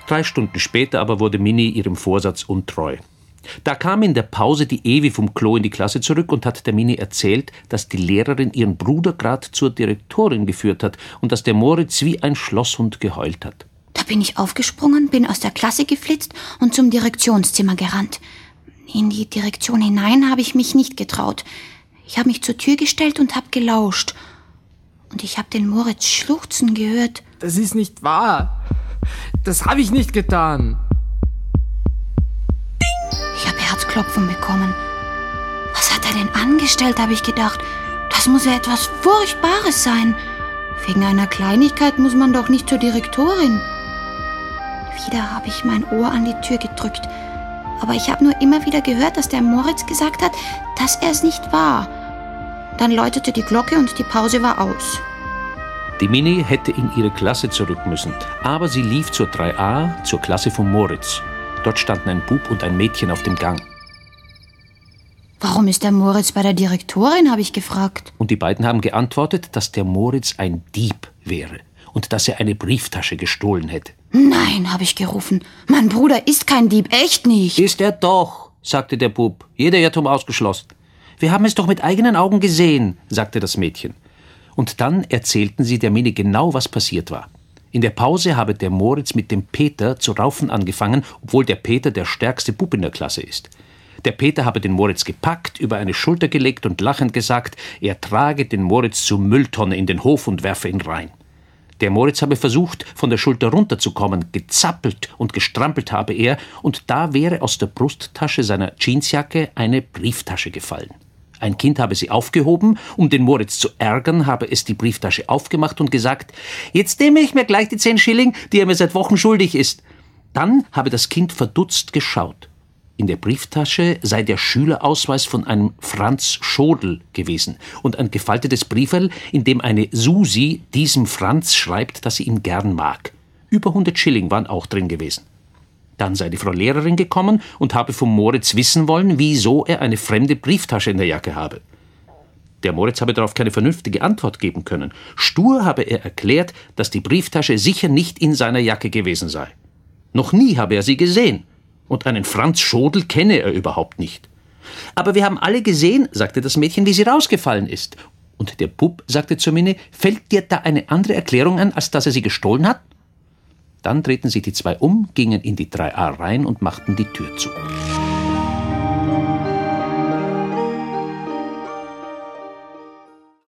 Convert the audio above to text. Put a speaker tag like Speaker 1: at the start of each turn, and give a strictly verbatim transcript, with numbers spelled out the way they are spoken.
Speaker 1: Drei Stunden später aber wurde Mini ihrem Vorsatz untreu. Da kam in der Pause die Ewi vom Klo in die Klasse zurück und hat der Mini erzählt, dass die Lehrerin ihren Bruder gerade zur Direktorin geführt hat und dass der Moritz wie ein Schlosshund geheult hat.
Speaker 2: Da bin ich aufgesprungen, bin aus der Klasse geflitzt und zum Direktionszimmer gerannt. In die Direktion hinein habe ich mich nicht getraut. Ich habe mich zur Tür gestellt und habe gelauscht. Und ich habe den Moritz schluchzen gehört.
Speaker 3: Das ist nicht wahr. Das habe ich nicht getan.
Speaker 2: Ich habe Herzklopfen bekommen. Was hat er denn angestellt, habe ich gedacht. Das muss ja etwas Furchtbares sein. Wegen einer Kleinigkeit muss man doch nicht zur Direktorin. Wieder habe ich mein Ohr an die Tür gedrückt. Aber ich habe nur immer wieder gehört, dass der Moritz gesagt hat, dass er es nicht war. Dann läutete die Glocke und die Pause war aus.
Speaker 1: Die Mini hätte in ihre Klasse zurück müssen, aber sie lief zur drei a, zur Klasse von Moritz. Dort standen ein Bub und ein Mädchen auf dem Gang.
Speaker 2: Warum ist der Moritz bei der Direktorin, habe ich gefragt.
Speaker 1: Und die beiden haben geantwortet, dass der Moritz ein Dieb wäre und dass er eine Brieftasche gestohlen hätte.
Speaker 2: Nein, habe ich gerufen. Mein Bruder ist kein Dieb, echt nicht.
Speaker 1: Ist er doch, sagte der Bub. Jeder Irrtum ausgeschlossen. Wir haben es doch mit eigenen Augen gesehen, sagte das Mädchen. Und dann erzählten sie der Mini genau, was passiert war. In der Pause habe der Moritz mit dem Peter zu raufen angefangen, obwohl der Peter der stärkste Bub in der Klasse ist. Der Peter habe den Moritz gepackt, über eine Schulter gelegt und lachend gesagt, er trage den Moritz zur Mülltonne in den Hof und werfe ihn rein. Der Moritz habe versucht, von der Schulter runterzukommen, gezappelt und gestrampelt habe er, und da wäre aus der Brusttasche seiner Jeansjacke eine Brieftasche gefallen. Ein Kind habe sie aufgehoben, um den Moritz zu ärgern, habe es die Brieftasche aufgemacht und gesagt, jetzt nehme ich mir gleich die zehn Schilling, die er mir seit Wochen schuldig ist. Dann habe das Kind verdutzt geschaut. In der Brieftasche sei der Schülerausweis von einem Franz Schodl gewesen und ein gefaltetes Brieferl, in dem eine Susi diesem Franz schreibt, dass sie ihn gern mag. Über hundert Schilling waren auch drin gewesen. Dann sei die Frau Lehrerin gekommen und habe vom Moritz wissen wollen, wieso er eine fremde Brieftasche in der Jacke habe. Der Moritz habe darauf keine vernünftige Antwort geben können. Stur habe er erklärt, dass die Brieftasche sicher nicht in seiner Jacke gewesen sei. Noch nie habe er sie gesehen. Und einen Franz Schodl kenne er überhaupt nicht. Aber wir haben alle gesehen, sagte das Mädchen, wie sie rausgefallen ist. Und der Bub sagte zu Mini, fällt dir da eine andere Erklärung an, als dass er sie gestohlen hat? Dann drehten sich die zwei um, gingen in die drei a rein und machten die Tür zu.